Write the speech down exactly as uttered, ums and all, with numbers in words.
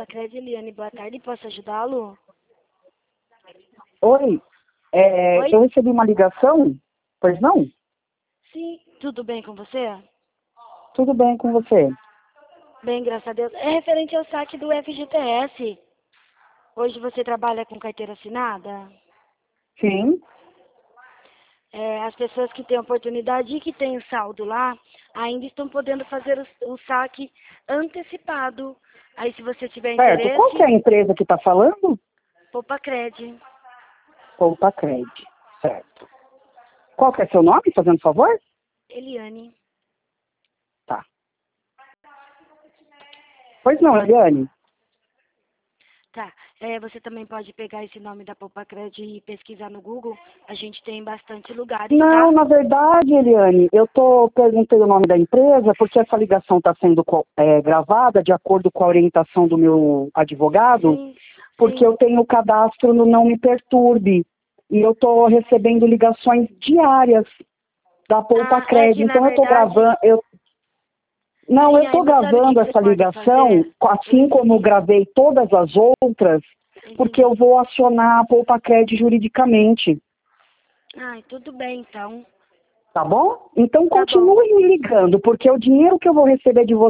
Poupa-Cred, Eliane, boa tarde, posso ajudá-lo? Oi, é, Oi? eu recebi uma ligação, pois não? Sim, tudo bem com você? Tudo bem com você? Bem, graças a Deus. É referente ao saque do F G T S. Hoje você trabalha com carteira assinada? Sim. É, as pessoas que têm oportunidade e que têm o saldo lá, ainda estão podendo fazer o, o saque antecipado. Aí, se você tiver Certo. Qual que é interesse, a empresa que está falando? Poupa-Cred. Poupa-Cred. Certo. Qual que é seu nome, fazendo favor? Eliane. Tá. Pois não, Eliane. Tá. É, você também pode pegar esse nome da Poupa-Cred e pesquisar no Google. A gente tem bastante lugares, Não, tá? na verdade, Eliane, eu estou perguntando o nome da empresa porque essa ligação está sendo co- é, gravada de acordo com a orientação do meu advogado, Sim, porque sim. eu tenho o cadastro no Não Me Perturbe e eu estou recebendo ligações diárias da Ah, é Poupa-Cred. que na Então eu estou verdade, gravando, eu não, eu sim, aí estou você sabe o que gravando que você essa pode ligação, fazer? Eu assim como entendi, gravei todas as outras, porque eu entendi. vou acionar a Poupa-Cred juridicamente. Ai, tudo bem então. Tá bom? Então Tá bom. continue me ligando, porque o dinheiro que eu vou receber de você